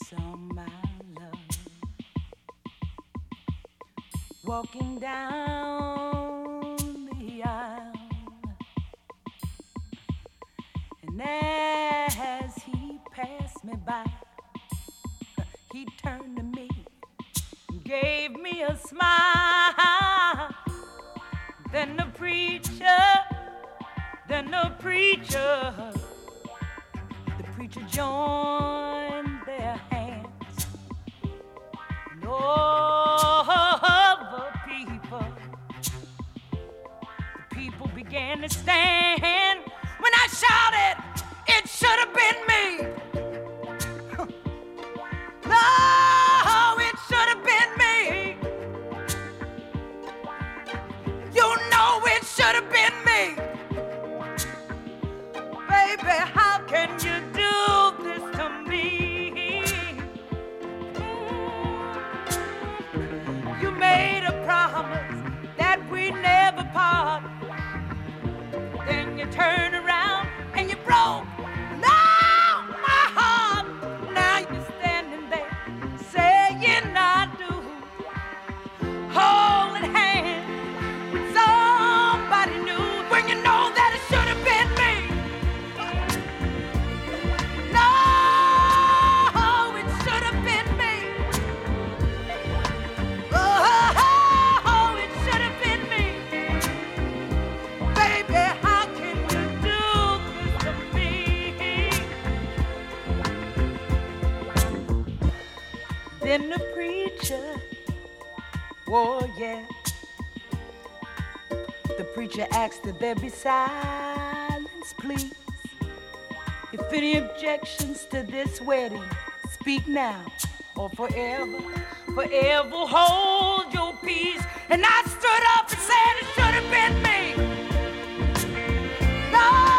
on my love. Walking down the aisle, and as he passed me by, he turned to me and gave me a smile. Then the preacher joined their hands, and all the people began to stand. When I shouted, it should have been me. No, it should have been me. You know it should have been me. Baby, how can you do this to me? You made a promise that we'd never part. Then you turn around and you broke my heart. Now you're standing there saying I do, holding hands with somebody new, when you know that it should have been me. No, it should have been me. Oh, it should have been me. Baby, how can you do this to me? Then the preacher, oh yeah, the preacher asked that there be silence, please. If any objections to this wedding, speak now or forever, forever hold your peace. And I stood up and said it should have been me. No.